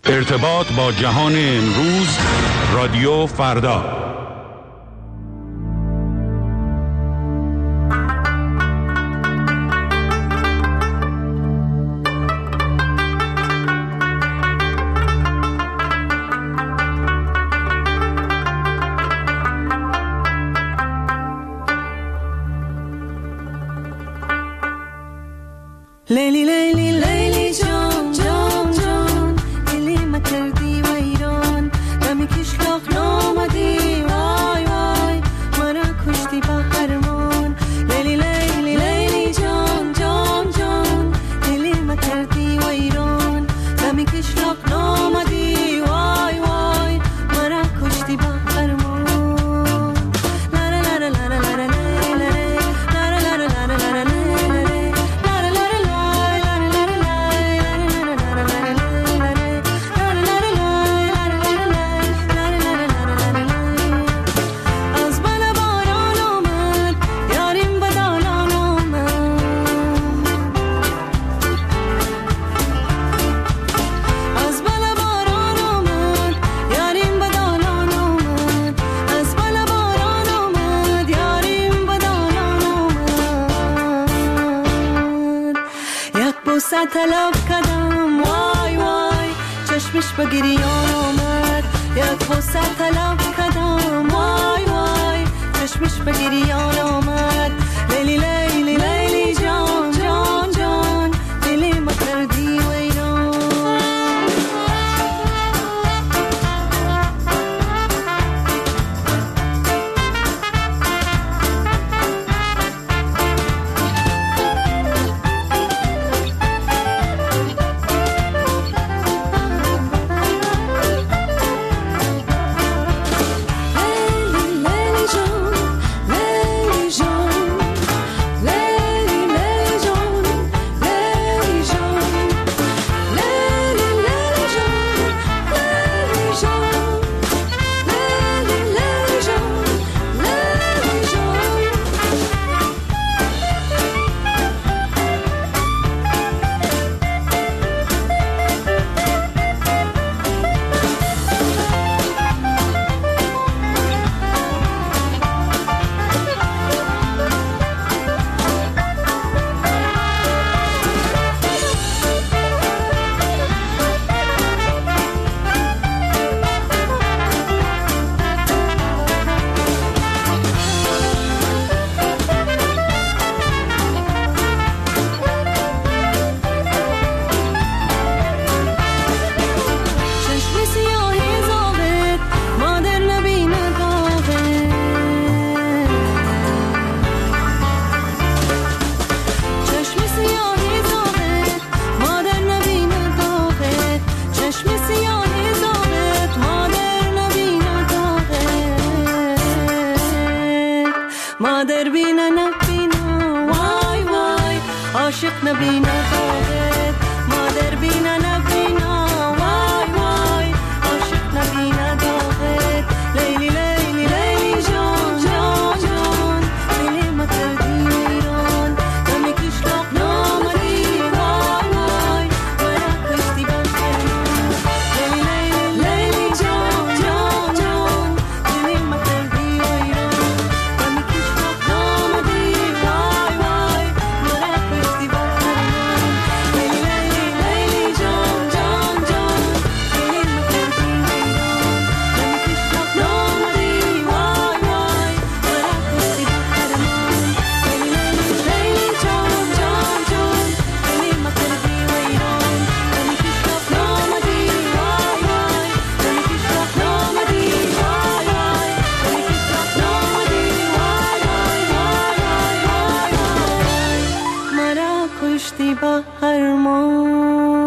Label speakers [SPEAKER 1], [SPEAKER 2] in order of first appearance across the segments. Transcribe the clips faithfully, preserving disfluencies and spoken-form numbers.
[SPEAKER 1] ارتباط با جهان امروز، رادیو فردا.
[SPEAKER 2] لیلی لیلی لیلی جان جان جان دلی مکردی و ایران دمی کشلاق نامدی وای وای مرا کشتی با هرمان لیلی لیلی لیلی جان جان جان دلی مکردی و ایران دمی کشلاق نامدی وای وای مرا کشتی با هرمان لا لا لا لا لا لا لا طلب کدم وای وای چشمش به گریان آمد یک بوسه طلب کدم وای وای چشمش به گریان آمد لیلی لیلی لیلی جان جان جان دلی مکردی و ایران مادر بینا نبینا وای وای عاشق نبینا داغت مادر بینا نبینا وای وای عاشق نبینا داغت لیلی لیلی لیلی جان جان جان دلی مکردی ایران دمی کشلاق نامدی وای وای مرا کشتی با هرمان لیلی لیلی لیلی جان جان جان دلی مکردی ایران با هرمان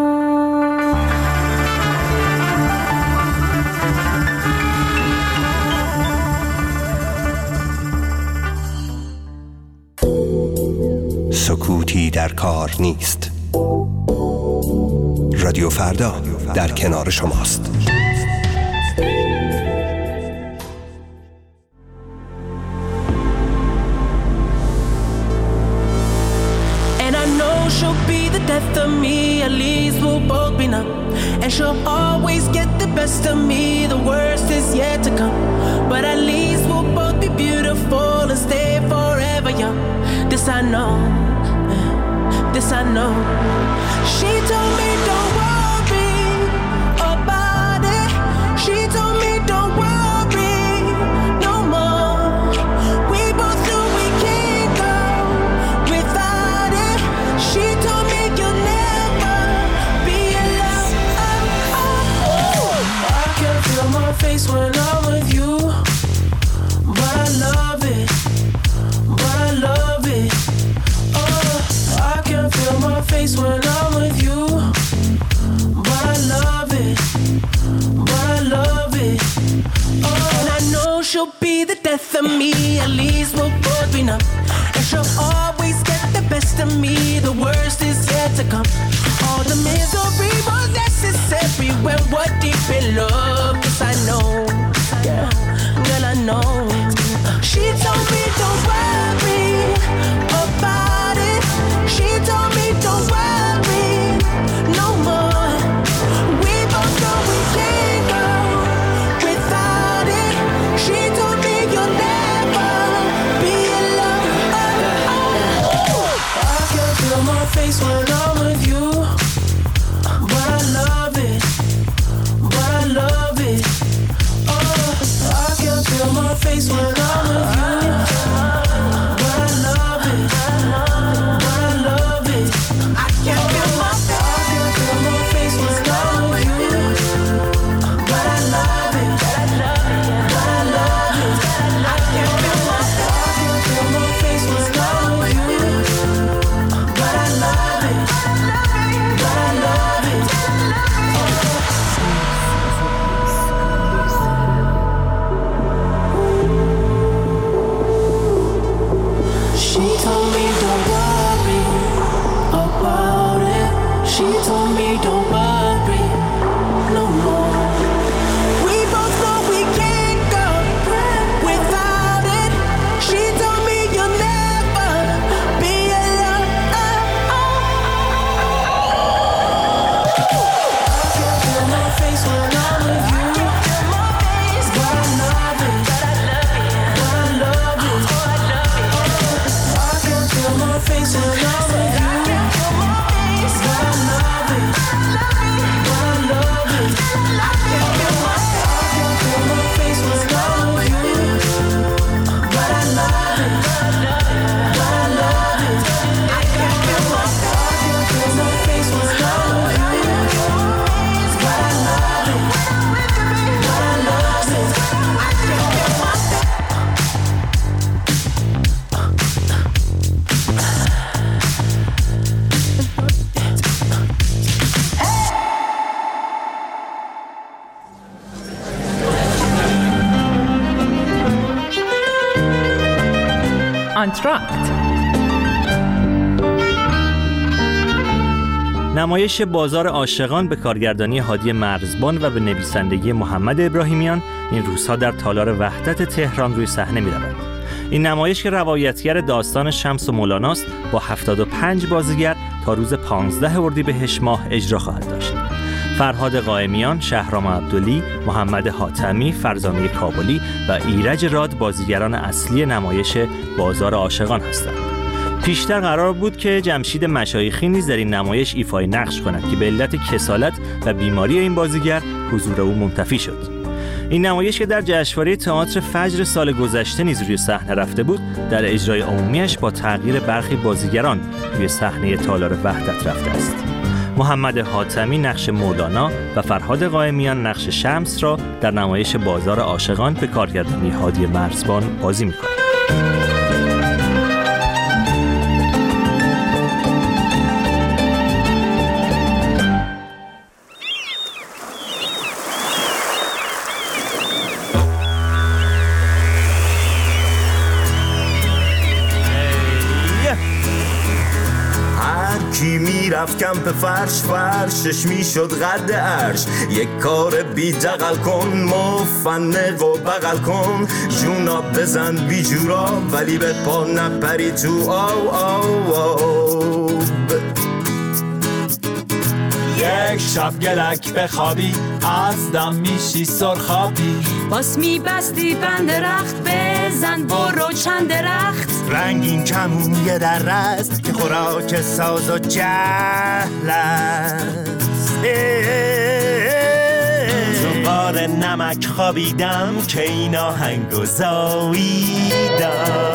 [SPEAKER 3] سکوتی در کار نیست. رادیو فردا در کنار شماست.
[SPEAKER 4] She'll be the death of me, at least we'll will both be numb, and she'll always get the best of me. The worst is yet to come, but at least we'll both be beautiful and stay forever young. This I know, this I know. She told me don't worry about it. She told me don't worry no more. We both knew we can't go without it. She told me you'll never be alone. Oh, oh, oh. I can feel my face when I'm with you, but I love it, but I love it. Oh, I can feel my face when I'm with you, but I love it, but I love it. Oh, and I know she'll be the death of me. At least we'll both be numb, and she'll always get the best of me. The worst is yet to come. All the misery was necessary when we're deep in love. 'Cause I know, yeah, girl, I know. She told me don't worry about it. She told me don't worry no more. We both know we can't go without it. She told me you'll never be alone. Oh, oh. I can feel my face when I'm with you, but I love it, but I love it. Oh, I can feel my face when I'm with you, but I love it, but I love it. I can feel my face, I can feel my face when I'm with you, but I love it, but I love it, but I love it. I can feel my face, I can feel my face when I'm with you, but I love it, but I love it. She told me don't worry about it. She told me don't worry no more. We both know we can't go without it. She told me you'll never be alone. I can feel my face when I'm with you, but I love it, but I love it, but I love it. I can feel my face when I'm with you, but I love it, but I love it. I can feel my, I can feel my face when I'm with you, but I love it, but I love it. I can feel my, I can feel my face when I'm with you, but I love it, but I love it. I can feel my.
[SPEAKER 5] آنتراکت.
[SPEAKER 6] نمایش بازار عاشقان به کارگردانی هادی مرزبان و به نویسندگی محمد ابراهیمیان این روزها در تالار وحدت تهران روی صحنه می‌رود. این نمایش که روایتگر داستان شمس و مولاناست با هفتاد و پنج بازیگر تا روز پانزده اردیبهشت ماه اجرا خواهد داشت. فرهاد قائمیان، شهرام عبدلی، محمد حاتمی، فرزانه کابلی و ایرج راد بازیگران اصلی نمایش بازار عاشقان هستند. پیشتر قرار بود که جمشید مشایخی نیز در این نمایش ایفای نقش کند که به علت کسالت و بیماری این بازیگر حضور او منتفی شد. این نمایش که در جشنواره تئاتر فجر سال گذشته نیز روی صحنه رفته بود، در اجرای عمومیش با تغییر برخی بازیگران روی صحنه تالار وحدت رفته است. محمد حاتمی نقش مولانا و فرهاد قائمیان نقش شمس را در نمایش بازار عاشقان به کارگردانی هادی مرزبان بازی می‌کنند.
[SPEAKER 7] کی میرفت کمپ فرش فرشش میشد قد عرش. یک کار بی دقل کن، مفنق و بغل کن، جونا بزن بی جورا ولی به پا نپری تو آو آو آو. Yeah.
[SPEAKER 5] یک شب گلک بخوابی از دم میشی سرخابی.
[SPEAKER 2] باز میبستی بند رخت بزن برو چند درخت.
[SPEAKER 7] رنگین کمون یه در رست که خوراک ساز و جهل است. تو بار نمک خوابیدم که این آهنگو زاییدم.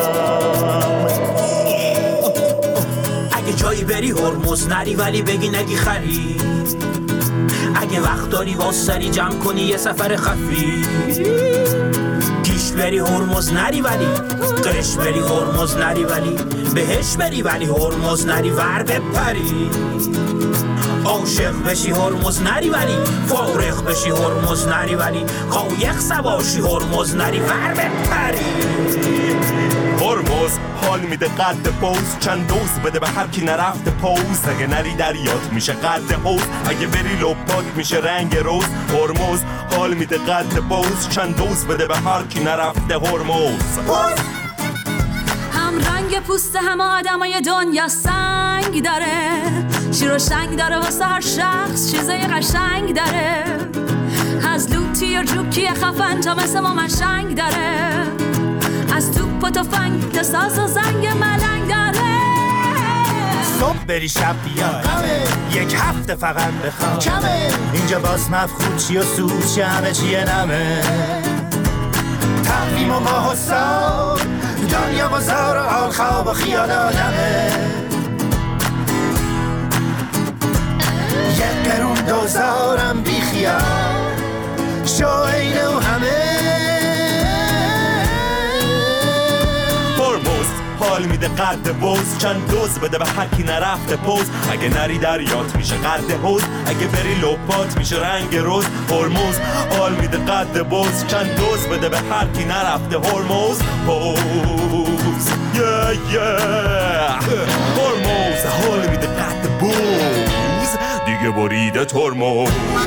[SPEAKER 8] اگه جایی بری هرمز نری ولی بگی نگی خری. اگه وقت داری واسری جمع کنی یه سفر خفی. گیش بری هرمز نری ولی قرش بری هرمز نری ولی بهش بری ولی هرمز نری ور بپری. عاشق بشی هرمز نری ولی فارغ بشی هرمز نری ولی قایق سواشی هرمز نری ور بپری.
[SPEAKER 7] هرمز حال میده قد پوز چند دوز بده به هر کی نرفته پوز. اگه نری دریات میشه قد حوز اگه بری لپات میشه رنگ روز. هرمز حال میده قد پوز چند دوز بده به هر کی نرفته هرمز.
[SPEAKER 2] هم رنگ پوست همه آدمای دنیا سنگ داره. شیر و شنگ داره واسه هر شخص چیزای قشنگ داره. از لوتی و جوکی خفن تا مثل ما مشنگ داره. از توپ و تفنگ تا ساز و زنگ ملنگ داره.
[SPEAKER 7] صبح بری شب بیای یک هفته فقط بخواب کمه. اینجا باز مفخود چی و سود چی همه چیه نمه. تقویم و ماه و سال دنیا بازار و حال خواب و خیال آدمه. یک قرون دوزارم بی خیال شو اینه و همه. هرمز حال میده قد بوز چند دوز بده به هر کی نرفته پوز. اگه نری دریات میشه قد حوز اگه بری لپات میشه رنگ روز. هرمز حال میده قد بوز چند دوز بده به هر کی نرفته هرمز پوز. yeah, yeah. هرمز حال میده قد بوز دیگه بریده ترمز.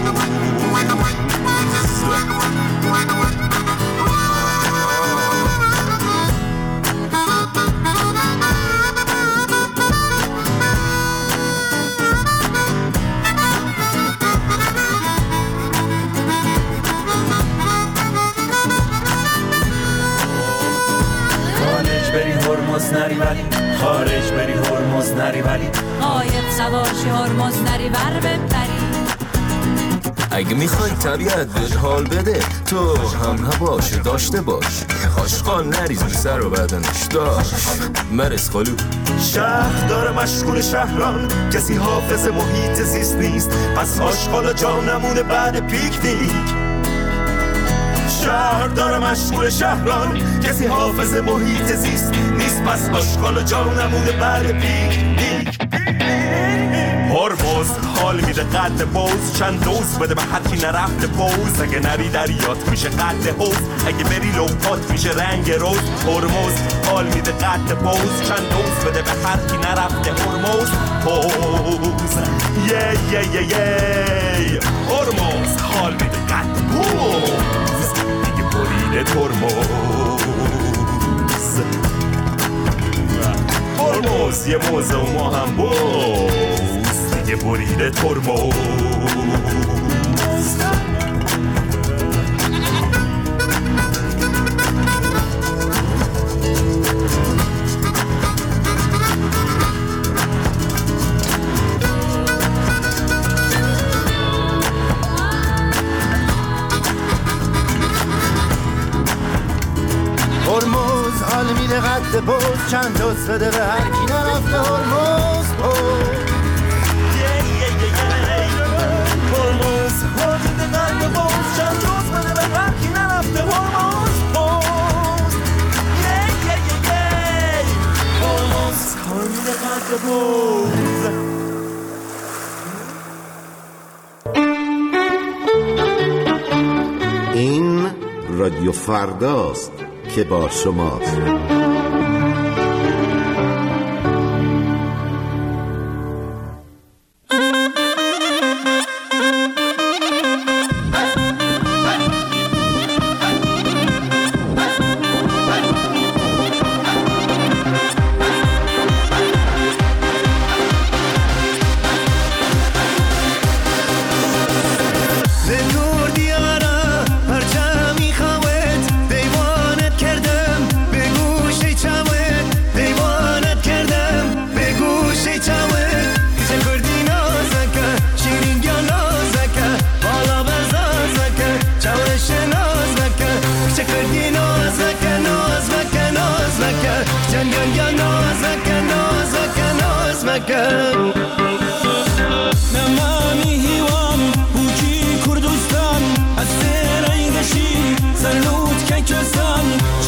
[SPEAKER 5] هرمز نری ولی خارج بری هرمز نری ولی
[SPEAKER 2] قایق سواشی هرمز نری ور بپری.
[SPEAKER 7] اگه میخوای طبیعت بهت حال بده تو هم هواش داشته باش. آشغال نریز رو سر و بدنش داشت مرس خالو. شهر داره مشغول شهران کسی حافظ محیط زیست نیست. پس آشغال جا نمونه بعد پیکنیک. شهر داره مشغول شهران کسی حافظ محیط زیست نیست. پس آشغال جا نمونه بعد پیکنیک. هرمز حال میده قد بوز چند دوز بده به هر کی نرفته پوز. اگه نری دریات میشه قد حوز اگه بری لپات میشه رنگ روز. هرمز حال میده قد بوز چند دوز بده به هر کی نرفته هرمز پوز. یه یه یه یه هرمز حال میده قد بوز دیگه بریده ترمز. هرمز یه موزه و ما هم بوز دیگه بریده ترمز. هرمز حال میده قد بوز چند دوست بده به هر کی نرفته هرمز پوز. هرمز حال میده قد بوز چند دوست بده به هر کی نرفته هرمز پوز. هرمز حال میده قد بوز.
[SPEAKER 9] این رادیو فرداست که با شماست.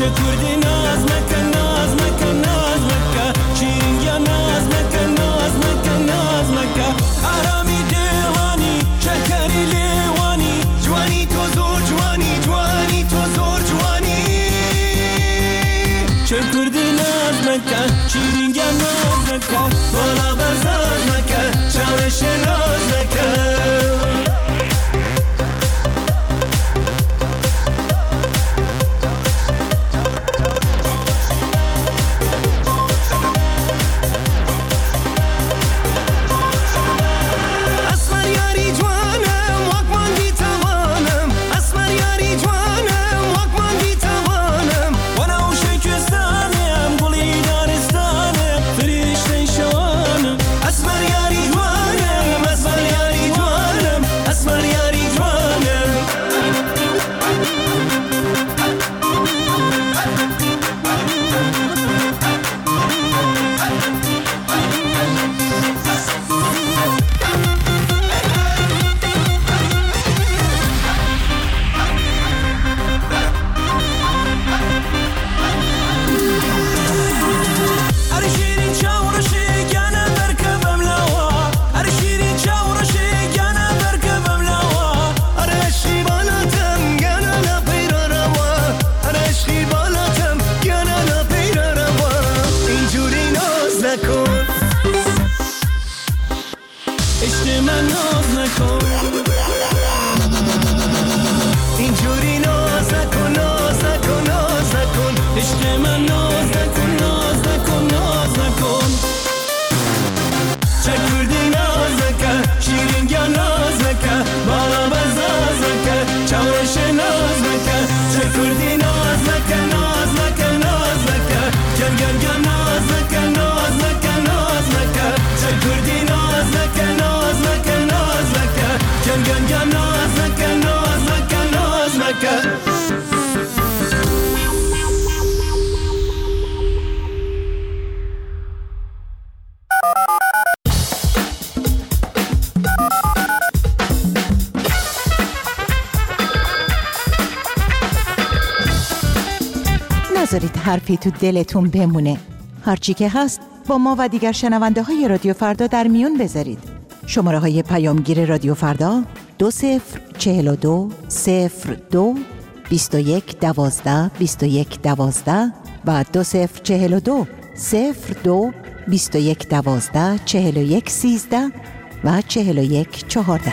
[SPEAKER 10] کردی ناز مکن ناز مکن ناز مکن چینگیا ناز مکن ناز مکن ناز مکن آرامی دیوانی شکری لیوانی جوانی تو زور جوانی جوانی تو زور جوانی چه کردی ناز مکن چینگیا ناز مکن بالا برزاز مکن چاوش ناز مکن
[SPEAKER 11] نذارید حرفی تو دلتون بمونه. هرچی که هست با ما و دیگر شنونده های رادیو فردا در میون بذارید. شماره های پیامگیر رادیو فردا دو صفر چهل و دو صفر دو بیست و یک دوازده بیست و یک دوازده و دو صفر چهل و دو صفر دو بیست و یک دوازده چهل و یک سیزده و چهل و یک چهارده.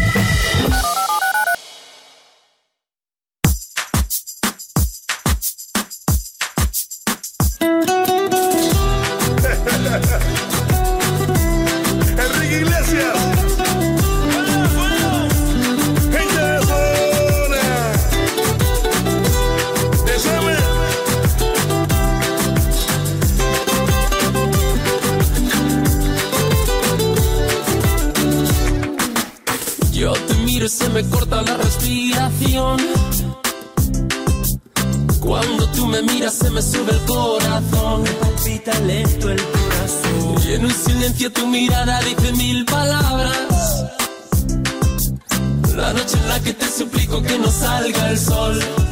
[SPEAKER 12] Se me corta la respiración. Cuando tú me miras se me sube el corazón. Me palpita lento el corazón. Y en un silencio tu mirada dice mil palabras. La noche en la que te suplico que no salga el sol.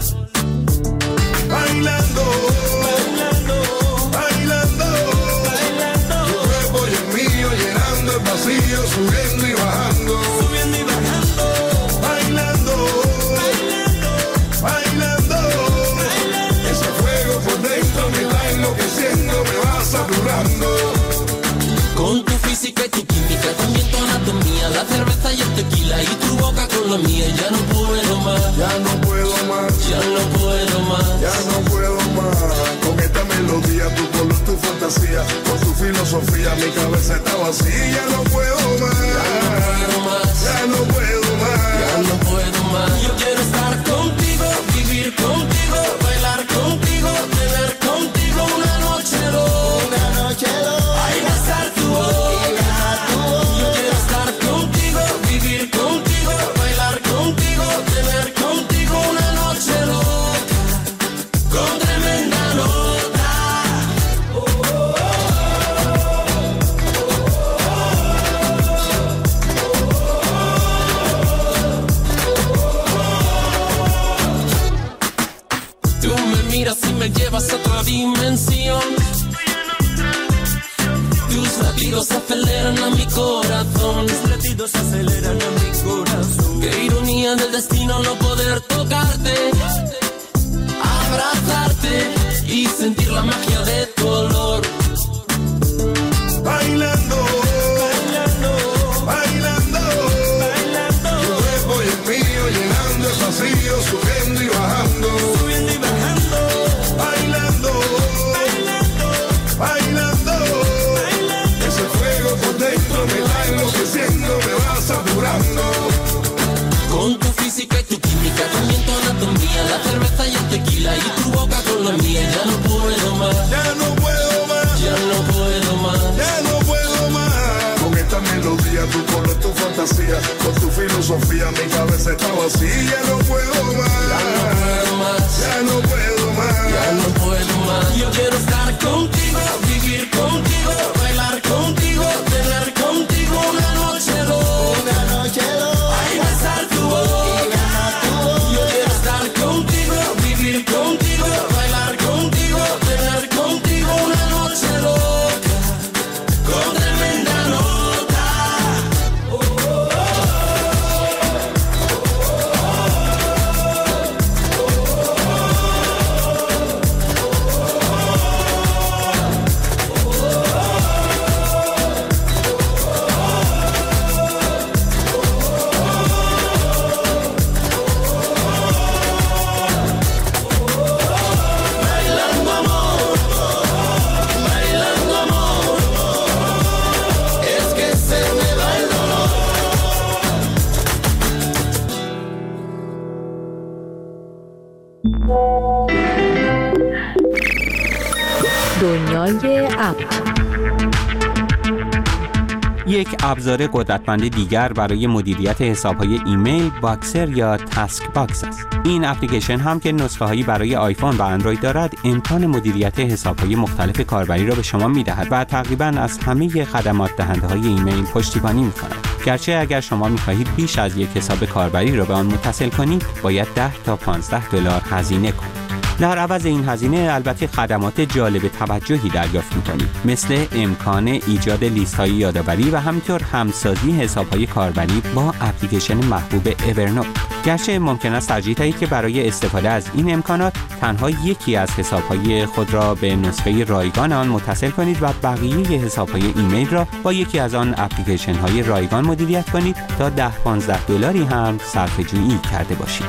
[SPEAKER 13] Bailando, bailando, bailando, bailando. Tu cuerpo y el mío llenando el vacío, subiendo y bajando. Subiendo y bajando.
[SPEAKER 12] Con tu física y tu química, también tu anatomía, la cerveza y el tequila y tu boca con la mía. Ya no puedo más,
[SPEAKER 13] ya no puedo más,
[SPEAKER 12] ya no puedo más,
[SPEAKER 13] ya no puedo más. Con esta melodía, tu color, tu fantasía, con tu filosofía, mi cabeza está vacía. Ya no puedo más,
[SPEAKER 12] ya no puedo más,
[SPEAKER 13] ya no puedo más,
[SPEAKER 12] ya no puedo más. Yo quiero estar contigo, vivir contigo, bailar contigo, tener contigo una noche loca,
[SPEAKER 13] una noche loca.
[SPEAKER 12] Ay, besar tu boca. Yo quiero estar contigo, vivir contigo, bailar contigo, tener contigo una noche loca, con tremenda nota. Oh, oh, oh. Oh, oh, oh. dimensión. Tus latidos aceleran a mi corazón. Tus latidos aceleran a mi corazón. Qué ironía del destino no poder tocarte, abrazarte y sentir la magia de tu olor.
[SPEAKER 13] Bailando, bailando, bailando, bailando. Tu cuerpo y el mío llenando el vacío, subiendo y bajando, subiendo y bajando. Bailando, bailando, bailando, bailando. Ese fuego por dentro me va enloqueciendo, me va saturando.
[SPEAKER 12] Con tu física y tu química, también tu anatomía, la cerveza y el tequila y tu boca con la mía. Ya no puedo más,
[SPEAKER 13] ya no puedo más,
[SPEAKER 12] ya no puedo más,
[SPEAKER 13] ya no puedo más. Con esta melodía, tu color, tu fantasía, con tu filosofía, mi cabeza está vacía. Ya no puedo más,
[SPEAKER 12] ya no puedo más,
[SPEAKER 13] ya no puedo más,
[SPEAKER 12] ya no puedo más. Yo quiero estar contigo, vivir contigo, bailar contigo, tener contigo una noche loca, una noche loca. Ay, besar tu boca. Yo quiero estar contigo, vivir contigo, bailar contigo, tener contigo una noche loca, con tremenda nota. Oh, oh, oh. Bailando amor, bailando amor, es que se me va el dolor.
[SPEAKER 14] دنیای اپ.
[SPEAKER 15] یک ابزار قدرتمند دیگر برای مدیریت حساب‌های ایمیل باکسر یا تاسک باکس است. این اپلیکیشن هم که نسخه‌هایی برای آیفون و اندروید دارد، امکان مدیریت حساب‌های مختلف کاربری را به شما می‌دهد و تقریباً از همه خدمات دهنده‌های ایمیل پشتیبانی می‌کند. گرچه اگر شما می‌خواهید بیش از یک حساب کاربری را به آن متصل کنید، باید ده تا پانزده دلار هزینه کنید. در عوض این هزینه البته خدمات جالب توجهی دریافت می‌کنید، مثل امکان ایجاد لیست‌های یادآوری و همینطور همسازی حساب‌های کاربری با اپلیکیشن محبوب اورنوت. گرچه ممکن است ترجیح دهید که برای استفاده از این امکانات تنها یکی از حساب‌های خود را به نسخه رایگان آن متصل کنید و بقیه حساب‌های ایمیل را با یکی از آن اپلیکیشن‌های رایگان مدیریت کنید تا ده پانزده دلاری هم صرفه‌جویی کرده باشید.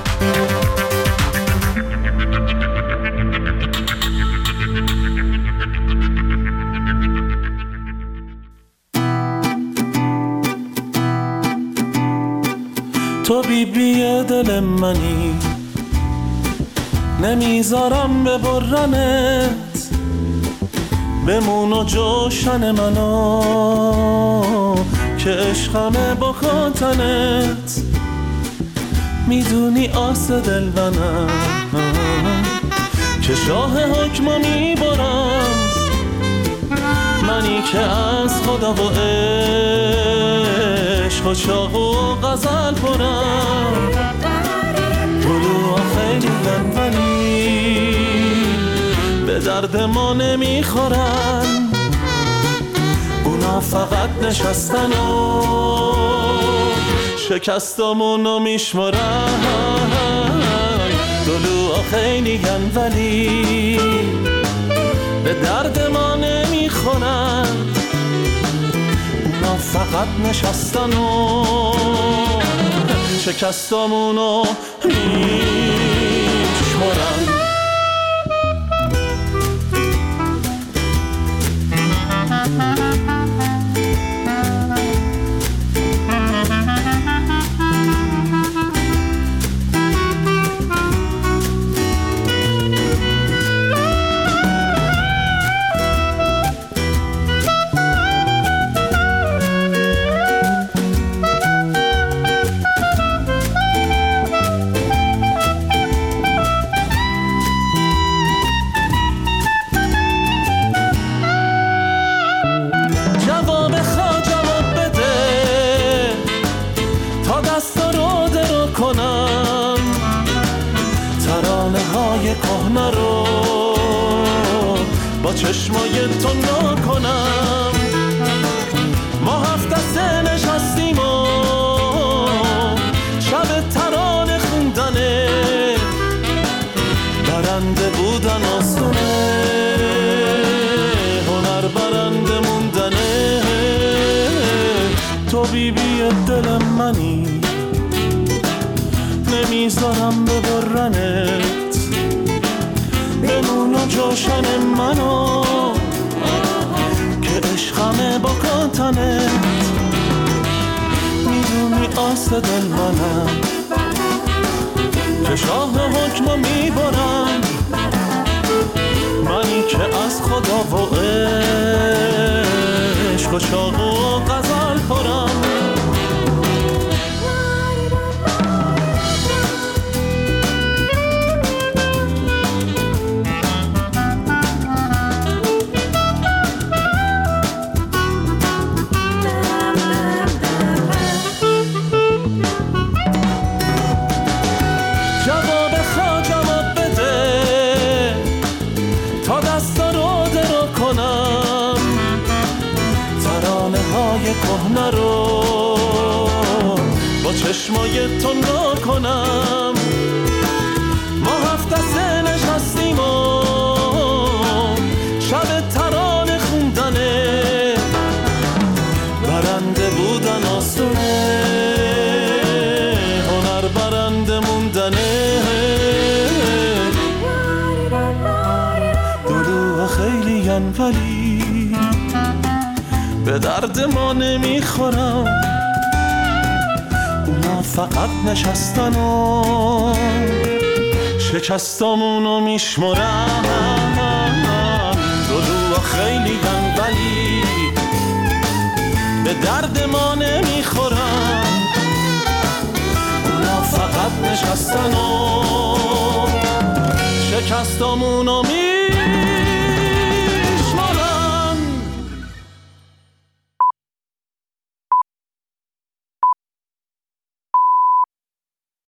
[SPEAKER 10] تو بی بی دل منی، نمیذارم ببرمت، بمون و جوشن منو که عشقمه با خاطنت. میدونی آس دل منم که شاه حکم میبرم، منی که از خدا و عشق و شاه و غزل پرم. گلوها خیلی بنبنی به درد ما نمیخورن، اونا فقط نشستن و شکستامونو میشمارن. گلوها خیلی ولی به درد ما نمیخورن، اونا فقط نشستن و شکستامونو میشمارن. کهنه رو با چشمای تو نکنم. ما هفت دسته نشستیم و شب ترانه خوندنه، برنده بودن آسونه، هنر برنده موندنه. تو بی بی دل منی، نمیذارم ببرنت، بمون و جوشن منو که عشقمه با کاتنت. میدونی آس دل منم که شاه حکمو میبرم، منی که از خدا و عشق و شاق و غزل پرم. کهنه رو با چشمای تو نکنم. ما هفت دسته نشستیم و شب ترانه خوندنه، برنده بودن آسونه، هنر برنده موندنه. دلوها خیلی ین ولی به درد ما نمیخورم، اونا فقط نشستن و شکستامونو میشمرن. دلوها خیلی گن ولی به درد ما نمیخورن، اونا فقط نشستن و شکستامونو میشمرن.